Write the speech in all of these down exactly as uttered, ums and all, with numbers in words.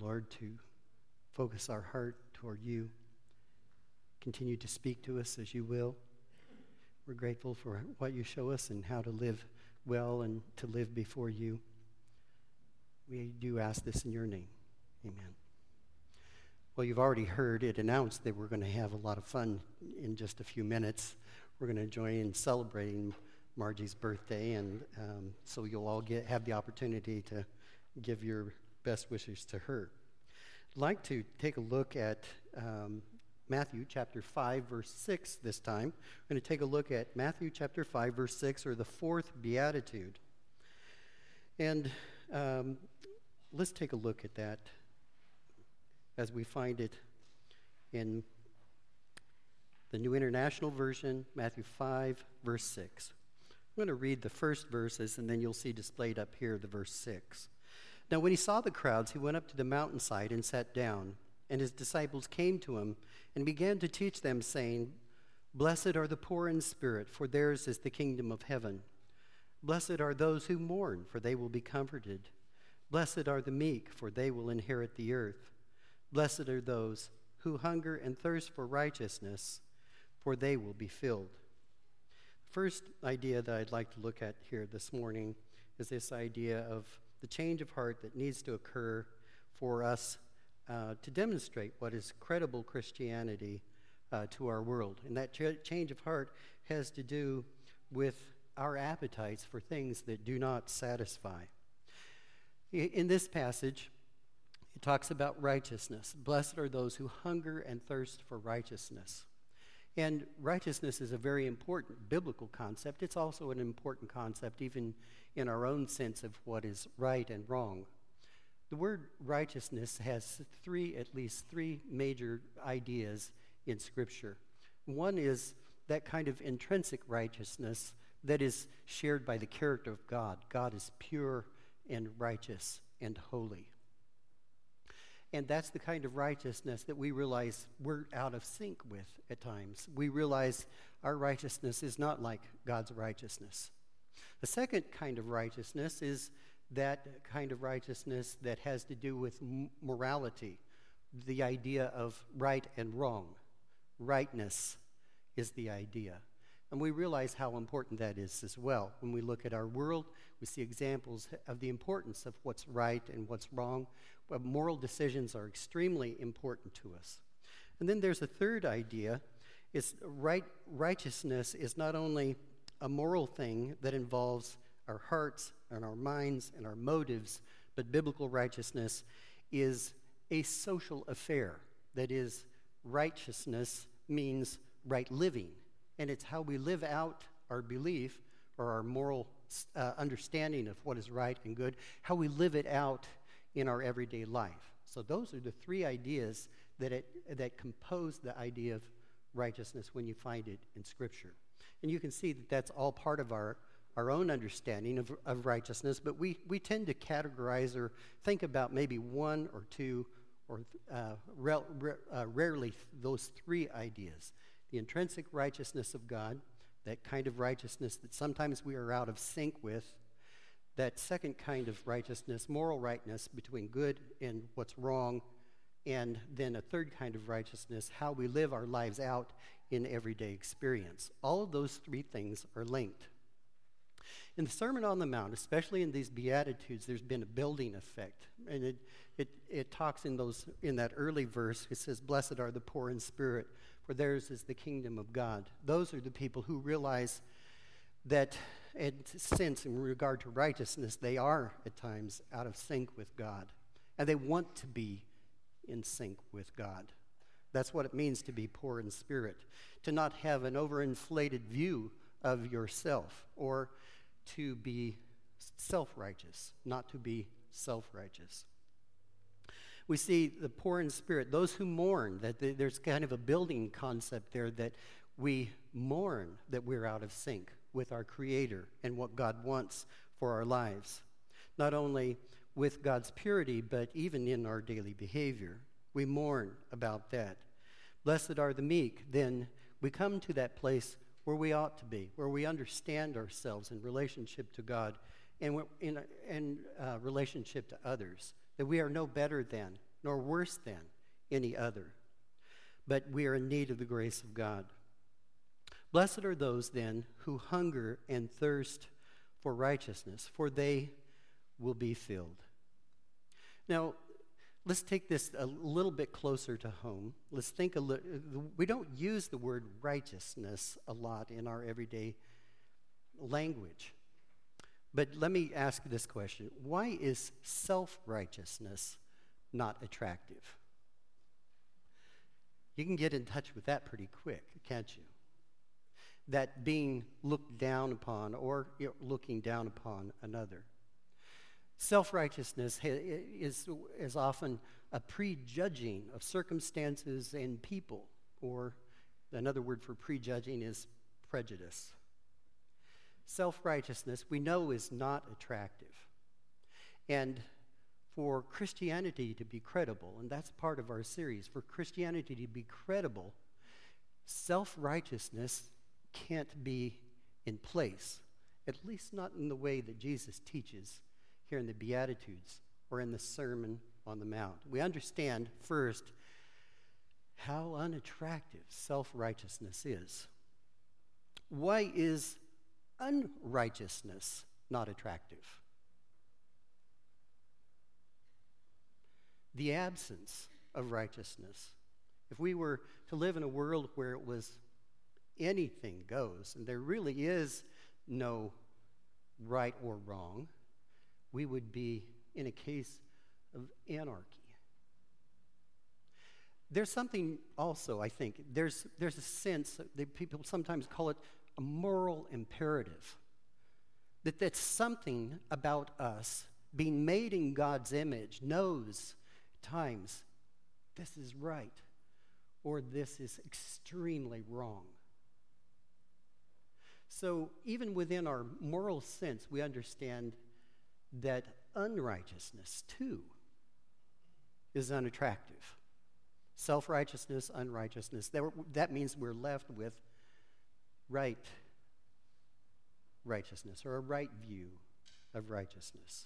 Lord, to focus our heart toward you. Continue to speak to us as you will. We're grateful for what you show us and how to live well and to live before you. We do ask this in your name. Amen. Well, you've already heard it announced that we're going to have a lot of fun in just a few minutes. We're going to join in celebrating Margie's birthday, and um, so you'll all get have the opportunity to give your best wishes to her. I'd like to take a look at um, Matthew chapter five, verse six this time. We're going to take a look at Matthew chapter five, verse six, or the fourth beatitude. And um, let's take a look at that as we find it in the New International Version, Matthew five, verse six. I'm going to read the first verses, and then you'll see displayed up here the verse six. Now, when he saw the crowds, he went up to the mountainside and sat down, and his disciples came to him and began to teach them, saying, "Blessed are the poor in spirit, for theirs is the kingdom of heaven. Blessed are those who mourn, for they will be comforted. Blessed are the meek, for they will inherit the earth. Blessed are those who hunger and thirst for righteousness, for they will be filled." The first idea that I'd like to look at here this morning is this idea of the change of heart that needs to occur for us uh, to demonstrate what is credible Christianity uh, to our world. And that ch- change of heart has to do with our appetites for things that do not satisfy. In this passage, it talks about righteousness. Blessed are those who hunger and thirst for righteousness. And righteousness is a very important biblical concept. It's also an important concept even in our own sense of what is right and wrong. The word righteousness has three, at least three major ideas in Scripture. One is that kind of intrinsic righteousness that is shared by the character of God. God is pure and righteous and holy. And that's the kind of righteousness that we realize we're out of sync with at times. We realize our righteousness is not like God's righteousness. The second kind of righteousness is that kind of righteousness that has to do with morality, the idea of right and wrong. Rightness is the idea. And we realize how important that is as well. When we look at our world, we see examples of the importance of what's right and what's wrong. But moral decisions are extremely important to us. And then there's a third idea. It's right, righteousness is not only a moral thing that involves our hearts and our minds and our motives, but biblical righteousness is a social affair. That is, righteousness means right living. And it's how we live out our belief or our moral uh, understanding of what is right and good, how we live it out in our everyday life. So those are the three ideas that it, that compose the idea of righteousness when you find it in Scripture. And you can see that that's all part of our, our own understanding of, of righteousness, but we, we tend to categorize or think about maybe one or two or uh, rel, uh, rarely those three ideas. The intrinsic righteousness of God, that kind of righteousness that sometimes we are out of sync with, that second kind of righteousness, moral rightness between good and what's wrong, and then a third kind of righteousness, how we live our lives out in everyday experience. All of those three things are linked. In the Sermon on the Mount, especially in these Beatitudes, there's been a building effect. And it, it, it talks in those in that early verse, it says, "Blessed are the poor in spirit, for theirs is the kingdom of God." Those are the people who realize that, in sense, in regard to righteousness, they are at times out of sync with God. And they want to be in sync with God. That's what it means to be poor in spirit, to not have an overinflated view of yourself, or to be self-righteous, not to be self-righteous. We see the poor in spirit, those who mourn, that there's kind of a building concept there that we mourn that we're out of sync with our Creator and what God wants for our lives. Not only with God's purity, but even in our daily behavior. We mourn about that. Blessed are the meek. Then we come to that place where we ought to be, where we understand ourselves in relationship to God and in, in uh, relationship to others, that we are no better than, nor worse than any other, but we are in need of the grace of God. Blessed are those then who hunger and thirst for righteousness, for they will be filled. Now, let's take this a little bit closer to home. Let's think a little. We don't use the word righteousness a lot in our everyday language. But let me ask this question. Why is self-righteousness not attractive? You can get in touch with that pretty quick, can't you? That being looked down upon or you know, looking down upon another. Self-righteousness is, is often a prejudging of circumstances and people, or another word for prejudging is prejudice. Self-righteousness, we know, is not attractive. And for Christianity to be credible, and that's part of our series, for Christianity to be credible, self-righteousness can't be in place, at least not in the way that Jesus teaches here in the Beatitudes or in the Sermon on the Mount. We understand first how unattractive self-righteousness is. Why is unrighteousness not attractive? The absence of righteousness. If we were to live in a world where it was anything goes, and there really is no right or wrong, we would be in a case of anarchy. There's something also, I think, there's, there's a sense that people sometimes call it a moral imperative, that that's something about us being made in God's image knows times this is right or this is extremely wrong. So even within our moral sense, we understand that unrighteousness too is unattractive. Self-righteousness, unrighteousness, that, that means we're left with right righteousness or a right view of righteousness.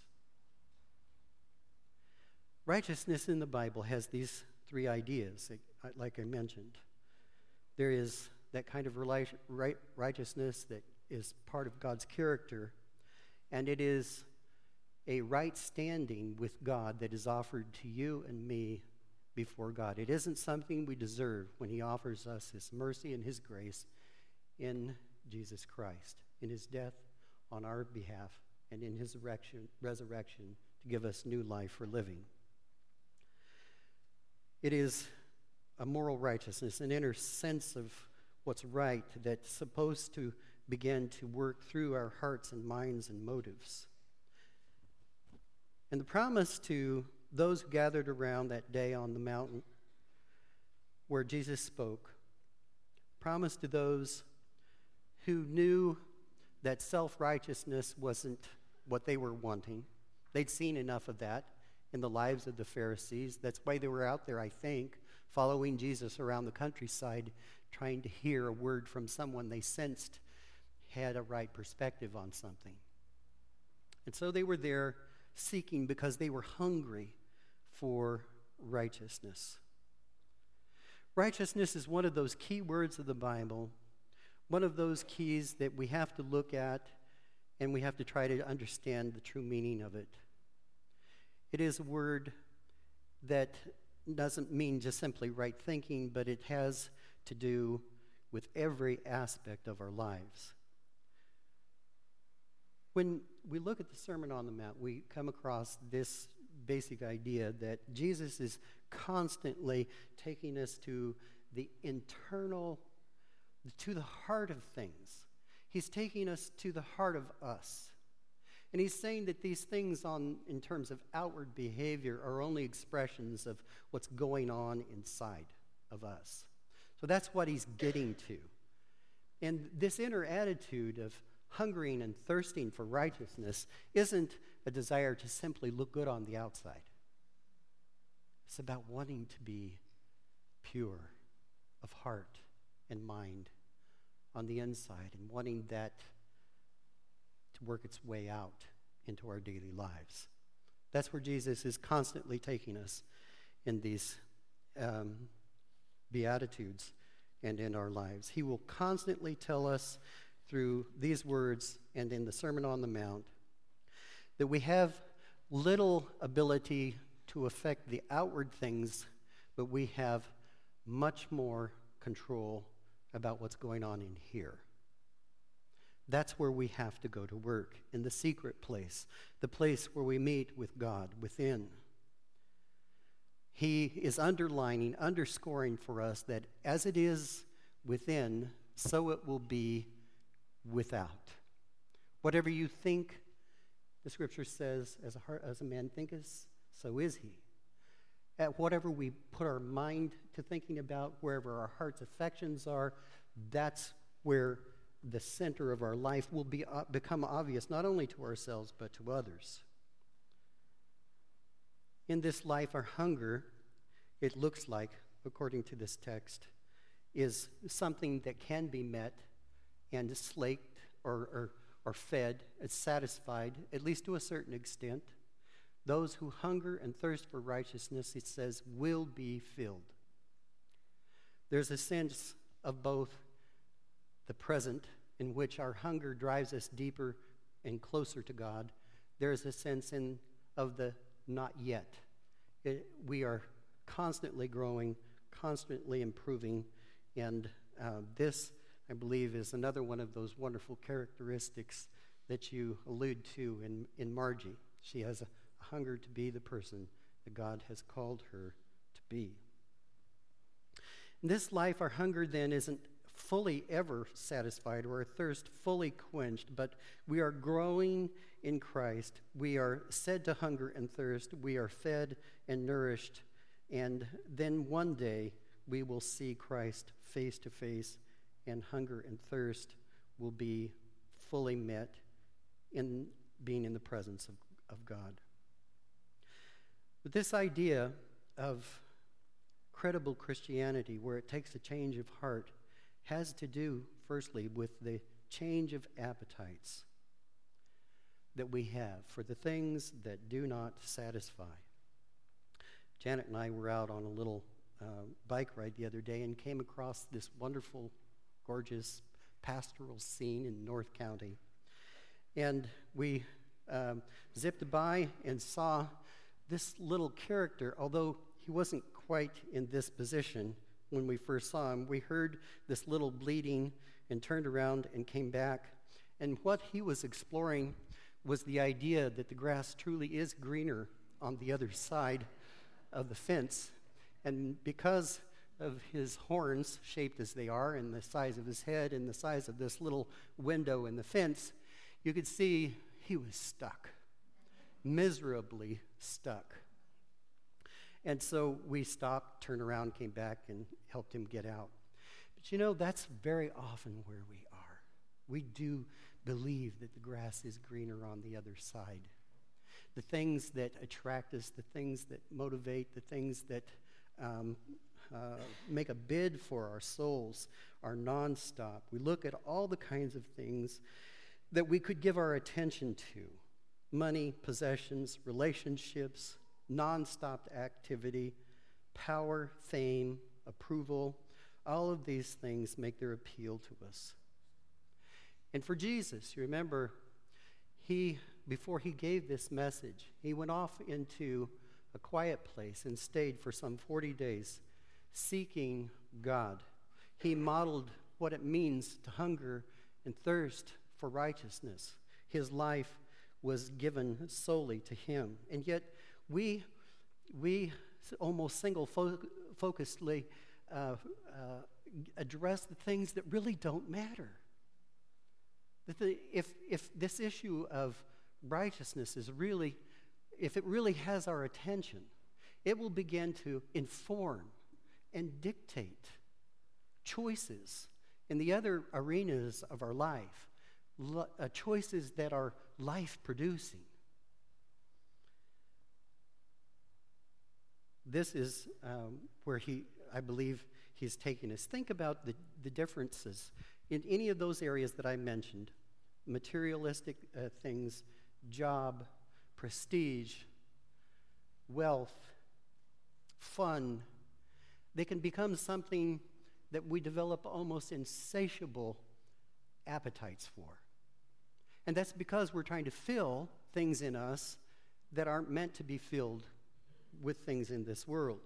Righteousness in the Bible has these three ideas, like I mentioned. There is that kind of righteousness that is part of God's character, and it is a right standing with God that is offered to you and me before God. It isn't something we deserve when he offers us his mercy and his grace in Jesus Christ, in his death on our behalf, and in his resurrection to give us new life for living. It is a moral righteousness, an inner sense of what's right that's supposed to begin to work through our hearts and minds and motives. And the promise to those who gathered around that day on the mountain where Jesus spoke, promise to those who knew that self-righteousness wasn't what they were wanting. They'd seen enough of that in the lives of the Pharisees. That's why they were out there, I think, following Jesus around the countryside, trying to hear a word from someone they sensed had a right perspective on something. And so they were there seeking because they were hungry for righteousness. Righteousness is one of those key words of the Bible, one of those keys that we have to look at and we have to try to understand the true meaning of it. It is a word that doesn't mean just simply right thinking, but it has to do with every aspect of our lives. When we look at the Sermon on the Mount, we come across this basic idea that Jesus is constantly taking us to the internal, to the heart of things. He's taking us to the heart of us. And he's saying that these things on, in terms of outward behavior are only expressions of what's going on inside of us. So that's what he's getting to. And this inner attitude of hungering and thirsting for righteousness isn't a desire to simply look good on the outside. It's about wanting to be pure of heart and mind on the inside and wanting that to work its way out into our daily lives. That's where Jesus is constantly taking us. in these um, Beatitudes and in our lives. He will constantly tell us through these words and in the Sermon on the Mount that we have little ability to affect the outward things, but we have much more control about what's going on in here. That's where we have to go to work, in the secret place, the place where we meet with God within. He is underlining, underscoring for us that as it is within, so it will be without. Whatever you think, the scripture says, as a, heart, as a man thinketh, so is he. At whatever we put our mind to thinking about, wherever our heart's affections are, that's where the center of our life will be, uh, become obvious, not only to ourselves, but to others. In this life, our hunger, it looks like, according to this text, is something that can be met and slaked or, or, or fed, it's satisfied, at least to a certain extent. Those who hunger and thirst for righteousness, it says, will be filled. There's a sense of both the present, in which our hunger drives us deeper and closer to God. There's a sense in of the not yet. It, we are constantly growing, constantly improving, and uh, this, I believe, is another one of those wonderful characteristics that you allude to in, in Margie. She has a hunger to be the person that God has called her to be. In this life, our hunger then isn't fully ever satisfied or our thirst fully quenched, but we are growing in Christ. We are said to hunger and thirst. We are fed and nourished. And then one day we will see Christ face to face, and hunger and thirst will be fully met in being in the presence of, of God. But this idea of credible Christianity, where it takes a change of heart, has to do, firstly, with the change of appetites that we have for the things that do not satisfy. Janet and I were out on a little uh, bike ride the other day and came across this wonderful, gorgeous pastoral scene in North County. And we um, zipped by and saw this little character, although he wasn't quite in this position when we first saw him. We heard this little bleating and turned around and came back. And what he was exploring was the idea that the grass truly is greener on the other side of the fence. And because of his horns, shaped as they are, and the size of his head, and the size of this little window in the fence, you could see he was stuck, miserably stuck. And so we stopped, turned around, came back, and helped him get out. But you know, that's very often where we are. We do believe that the grass is greener on the other side. The things that attract us, the things that motivate, the things that um, uh, make a bid for our souls are nonstop. We look at all the kinds of things that we could give our attention to: money, possessions, relationships, nonstop activity, power, fame, approval. All of these things make their appeal to us. And for Jesus, you remember, he, before he gave this message, he went off into a quiet place and stayed for some forty days seeking God. He modeled what it means to hunger and thirst for righteousness. His life was given solely to him. And yet we, we almost single-focusedly uh, uh, address the things that really don't matter. That the, if, if this issue of righteousness is really, if it really has our attention, it will begin to inform and dictate choices in the other arenas of our life, lo- uh, choices that are life-producing. This is um, where he, I believe, he's taking us. Think about the, the differences in any of those areas that I mentioned: materialistic uh, things, job, prestige, wealth, fun, they can become something that we develop almost insatiable appetites for. And that's because we're trying to fill things in us that aren't meant to be filled with things in this world.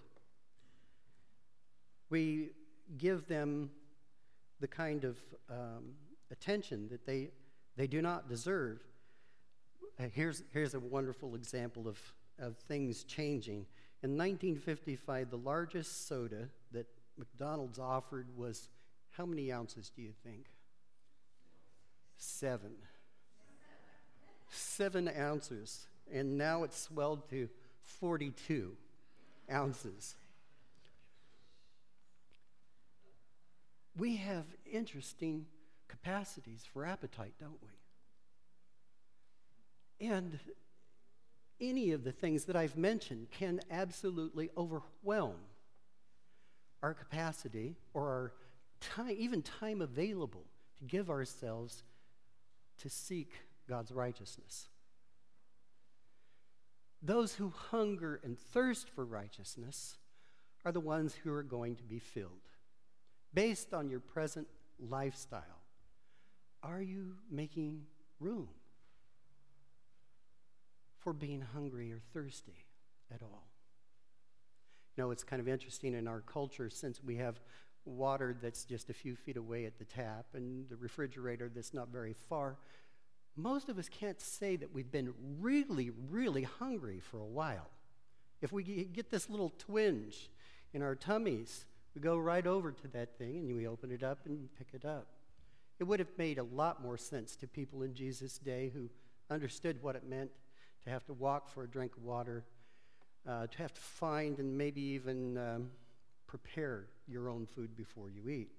We give them the kind of um, attention that they they do not deserve. Uh, here's here's a wonderful example of, of things changing. In nineteen fifty-five, the largest soda that McDonald's offered was, how many ounces do you think? Seven. Seven ounces. And now it's swelled to forty-two ounces. We have interesting capacities for appetite, don't we? And any of the things that I've mentioned can absolutely overwhelm our capacity or our time, even time available to give ourselves to seek God's righteousness. Those who hunger and thirst for righteousness are the ones who are going to be filled. Based on your present lifestyle, are you making room for being hungry or thirsty at all? You know, it's kind of interesting in our culture, since we have water that's just a few feet away at the tap and the refrigerator that's not very far, most of us can't say that we've been really, really hungry for a while. If we get this little twinge in our tummies, we go right over to that thing and we open it up and pick it up. It would have made a lot more sense to people in Jesus' day who understood what it meant to have to walk for a drink of water, uh, to have to find and maybe even um, prepare your own food before you eat.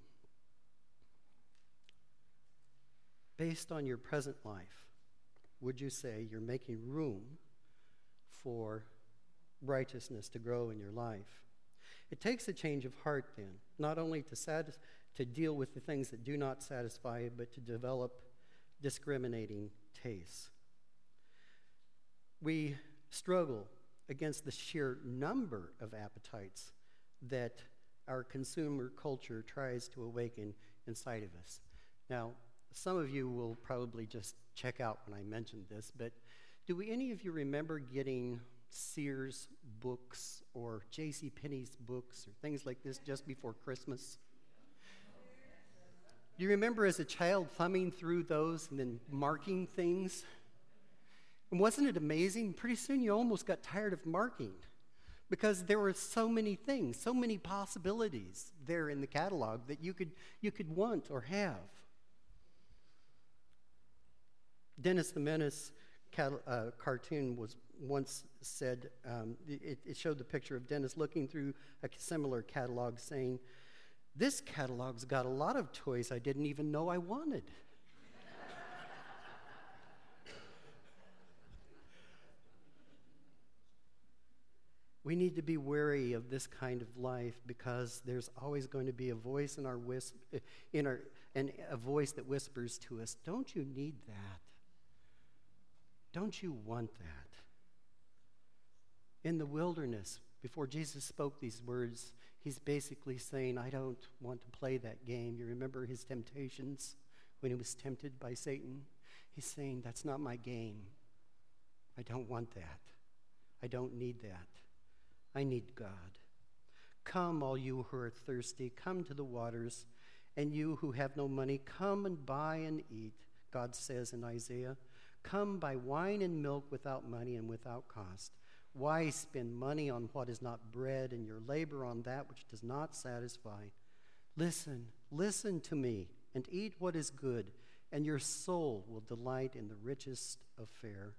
Based on your present life, would you say you're making room for righteousness to grow in your life? It takes a change of heart then, not only to satis- to deal with the things that do not satisfy, but to develop discriminating tastes. We struggle against the sheer number of appetites that our consumer culture tries to awaken inside of us. Now, some of you will probably just check out when I mention this, but do we, any of you remember getting Sears books or J C Penney's books or things like this just before Christmas? Do you remember as a child thumbing through those and then marking things? And wasn't it amazing? Pretty soon you almost got tired of marking because there were so many things, so many possibilities there in the catalog that you could you could want or have. Dennis the Menace cat, uh, cartoon was once said, um, it, it showed the picture of Dennis looking through a similar catalog saying, "This catalog's got a lot of toys I didn't even know I wanted." We need to be wary of this kind of life because there's always going to be a voice in our whisp, in our, and a voice that whispers to us, "Don't you need that? Don't you want that?" In the wilderness, before Jesus spoke these words, he's basically saying, I don't want to play that game. You remember his temptations when he was tempted by Satan? He's saying, that's not my game. I don't want that. I don't need that. I need God. Come, all you who are thirsty, come to the waters, and you who have no money, come and buy and eat, God says in Isaiah. Come buy wine and milk without money and without cost. Why spend money on what is not bread and your labor on that which does not satisfy? Listen, listen to me, and eat what is good, and your soul will delight in the richest of fare.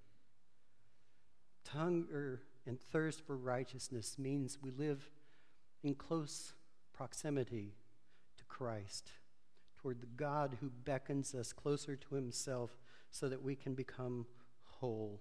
Hunger and thirst for righteousness means we live in close proximity to Christ, toward the God who beckons us closer to himself so that we can become whole.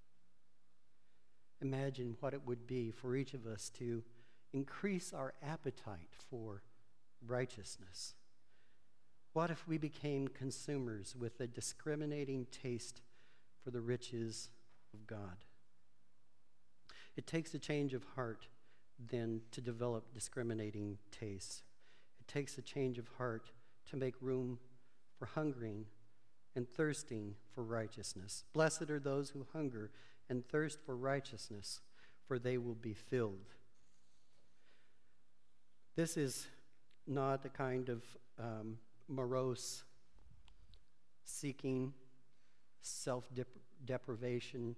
Imagine what it would be for each of us to increase our appetite for righteousness. What if we became consumers with a discriminating taste for the riches of God? It takes a change of heart than to develop discriminating tastes. It takes a change of heart to make room for hungering and thirsting for righteousness. Blessed are those who hunger and thirst for righteousness, for they will be filled. This is not a kind of um, morose seeking, self-deprivation,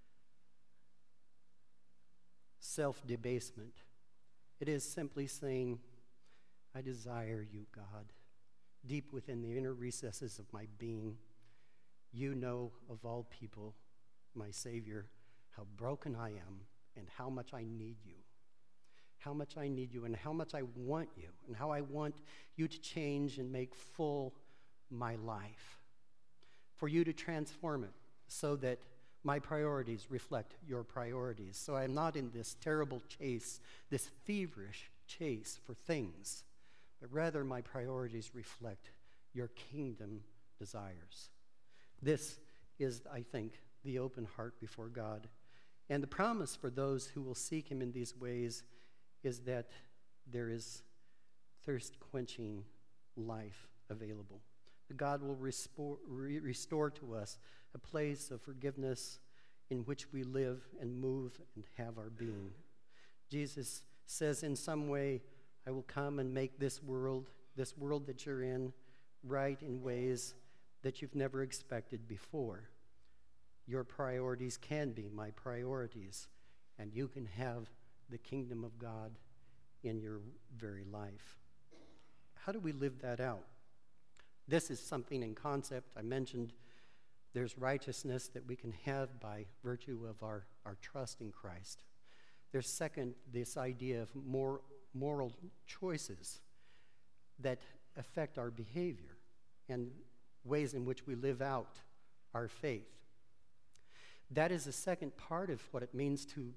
self-debasement. It is simply saying, I desire you, God, deep within the inner recesses of my being. You know of all people, my Savior, how broken I am and how much I need you. How much I need you and how much I want you and how I want you to change and make full my life. For you to transform it so that my priorities reflect your priorities. So I'm not in this terrible chase, this feverish chase for things, but rather my priorities reflect your kingdom desires. This is, I think, the open heart before God. And the promise for those who will seek him in these ways is that there is thirst-quenching life available. That God will restore, re- restore to us a place of forgiveness in which we live and move and have our being. Jesus says in some way, I will come and make this world, this world that you're in, right in ways that you've never expected before. Your priorities can be my priorities, and you can have the kingdom of God in your very life. How do we live that out? This is something in concept. I mentioned there's righteousness that we can have by virtue of our, our trust in Christ. There's second, this idea of more, moral choices that affect our behavior and ways in which we live out our faith. That is the second part of what it means to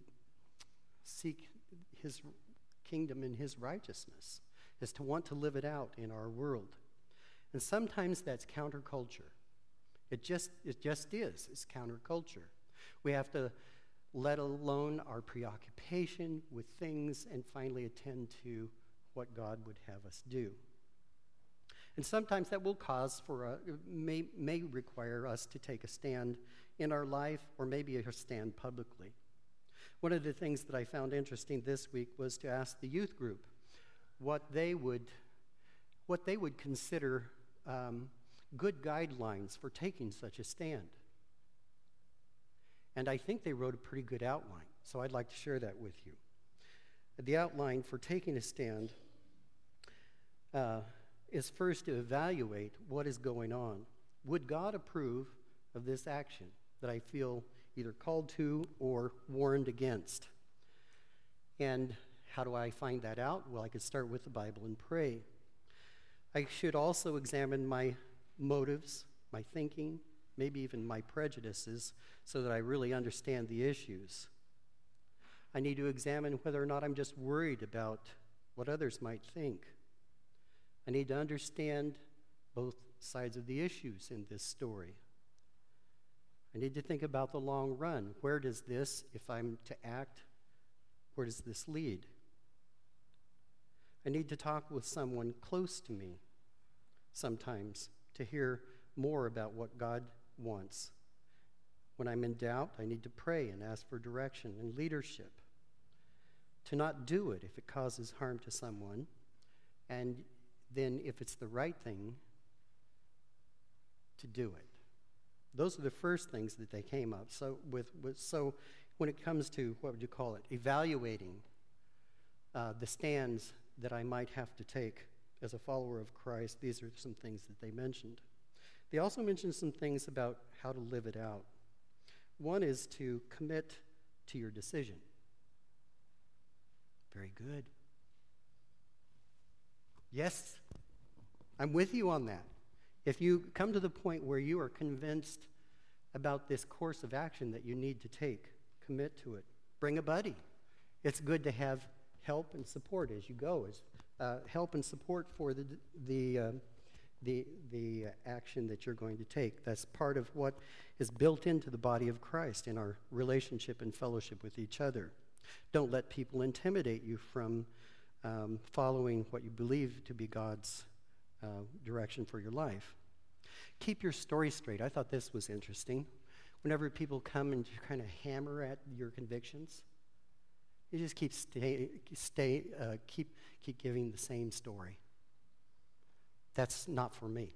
seek his kingdom and his righteousness, is to want to live it out in our world. And sometimes that's counterculture. It just, it just is. It's counterculture. We have to let alone our preoccupation with things and finally attend to what God would have us do. And sometimes that will cause for a, may, may require us to take a stand in our life or maybe a stand publicly. One of the things that I found interesting this week was to ask the youth group what they would, what they would consider um, good guidelines for taking such a stand. And I think they wrote a pretty good outline, so I'd like to share that with you. The outline for taking a stand uh, is first to evaluate what is going on. Would God approve of this action that I feel either called to or warned against? And how do I find that out? Well, I could start with the Bible and pray. I should also examine my motives, my thinking, maybe even my prejudices, so that I really understand the issues. I need to examine whether or not I'm just worried about what others might think. I need to understand both sides of the issues in this story. I need to think about the long run. Where does this, if I'm to act, where does this lead? I need to talk with someone close to me sometimes to hear more about what God wants. When I'm in doubt, I need to pray and ask for direction and leadership. To not do it if it causes harm to someone, and then if it's the right thing, to do it. Those are the first things that they came up. So with, with so when it comes to, what would you call it, evaluating uh, the stands that I might have to take as a follower of Christ, these are some things that they mentioned. They also mentioned some things about how to live it out. One is to commit to your decision. Very good. Yes, I'm with you on that. If you come to the point where you are convinced about this course of action that you need to take, commit to it. Bring a buddy. It's good to have help and support as you go, as uh, help and support for the the uh, the the action that you're going to take. That's part of what is built into the body of Christ in our relationship and fellowship with each other. Don't let people intimidate you from um, following what you believe to be God's uh, direction for your life. Keep your story straight. I thought this was interesting. Whenever people come and kind of hammer at your convictions, you just keep stay, stay, uh, keep keep giving the same story. That's not for me.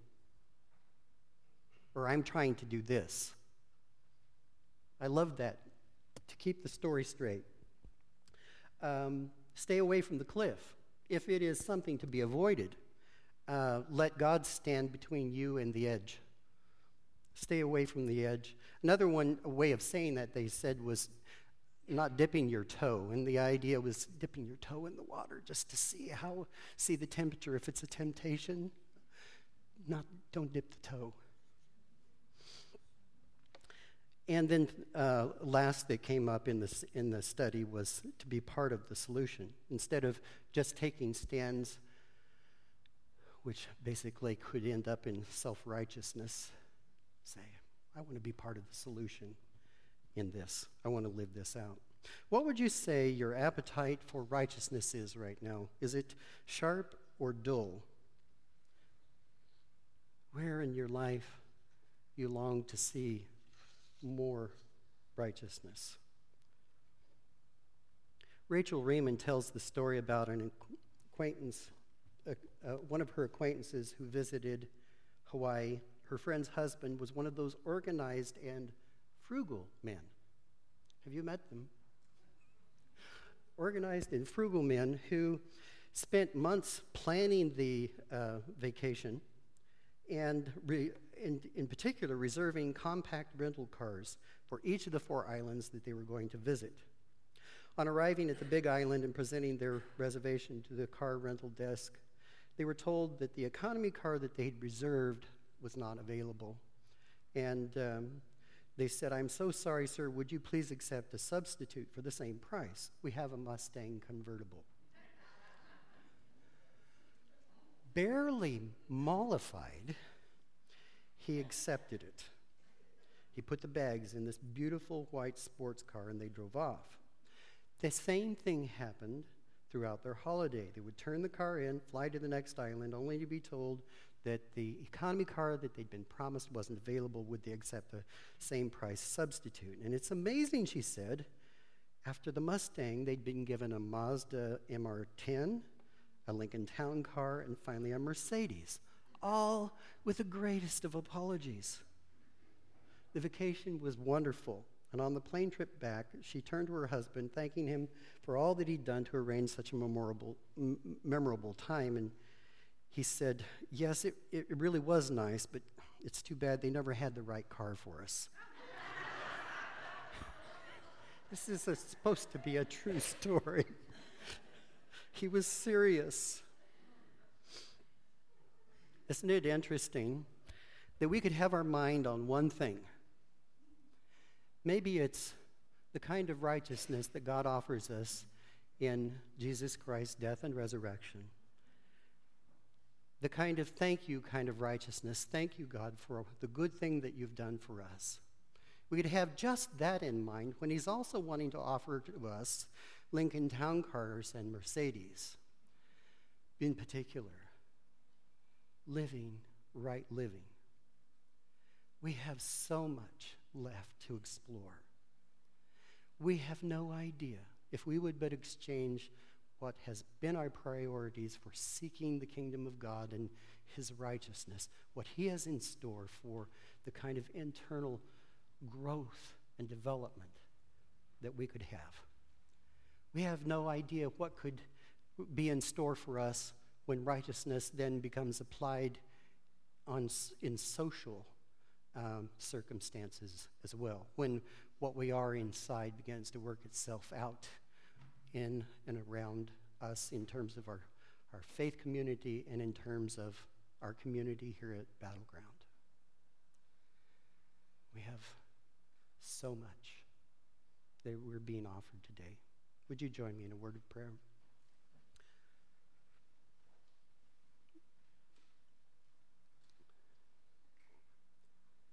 Or I'm trying to do this. I love that, to keep the story straight. Um, stay away from the cliff. If it is something to be avoided, uh, let God stand between you and the edge. Stay away from the edge. Another one, a way of saying that they said was not dipping your toe, and the idea was dipping your toe in the water just to see how, see the temperature. If it's a temptation, not don't dip the toe. And then uh, last that came up in the, in the study was to be part of the solution. Instead of just taking stands, which basically could end up in self-righteousness, say, I want to be part of the solution in this. I want to live this out. What would you say your appetite for righteousness is right now? Is it sharp or dull? Where in your life you long to see more righteousness? Rachel Reeman tells the story about an acquaintance, uh, uh, one of her acquaintances who visited Hawaii. Her friend's husband was one of those organized and frugal men. Have you met them? Organized and frugal men who spent months planning the uh, vacation and re- in, in particular reserving compact rental cars for each of the four islands that they were going to visit. On arriving at the Big Island and presenting their reservation to the car rental desk, they were told that the economy car that they had reserved was not available. And um, they said, I'm so sorry, sir, would you please accept a substitute for the same price? We have a Mustang convertible. Barely mollified, he accepted it. He put the bags in this beautiful white sports car and they drove off. The same thing happened throughout their holiday. They would turn the car in, fly to the next island, only to be told that the economy car that they'd been promised wasn't available. Would they accept the same price substitute? And it's amazing, she said, after the Mustang, they'd been given a Mazda M R ten, a Lincoln Town Car, and finally a Mercedes, all with the greatest of apologies. The vacation was wonderful, and on the plane trip back, she turned to her husband, thanking him for all that he'd done to arrange such a memorable, m- memorable time, and he said, yes, it, it really was nice, but it's too bad they never had the right car for us. This is a, supposed to be a true story. He was serious. Isn't it interesting that we could have our mind on one thing? Maybe it's the kind of righteousness that God offers us in Jesus Christ's death and resurrection. The kind of thank you kind of righteousness. Thank you, God, for the good thing that you've done for us. We could have just that in mind when he's also wanting to offer to us Lincoln Town Cars and Mercedes. In particular, living right living. We have so much left to explore. We have no idea if we would but exchange what has been our priorities for seeking the kingdom of God and his righteousness, what he has in store for the kind of internal growth and development that we could have. We have no idea what could be in store for us when righteousness then becomes applied on, in social um, circumstances as well, when what we are inside begins to work itself out in and around us in terms of our, our faith community and in terms of our community here at Battleground. We have so much that we're being offered today. Would you join me in a word of prayer?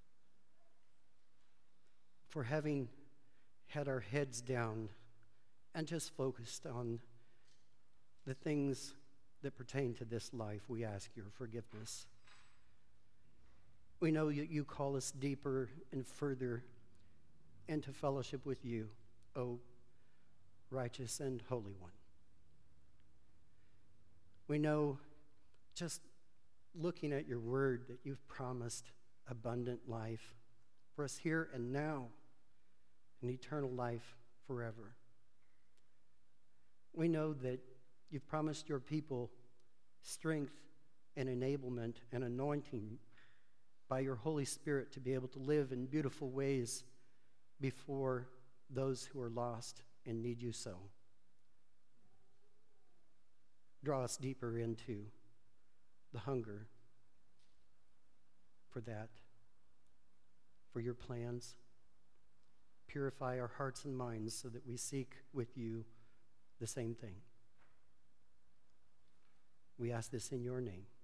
For having had our heads down and just focused on the things that pertain to this life, we ask your forgiveness. We know that you call us deeper and further into fellowship with you, O righteous and holy one. We know, just looking at your word, that you've promised abundant life for us here and now, and eternal life forever. We know that you've promised your people strength and enablement and anointing by your Holy Spirit to be able to live in beautiful ways before those who are lost and need you so. Draw us deeper into the hunger for that, for your plans. Purify our hearts and minds so that we seek with you the same thing. We ask this in your name.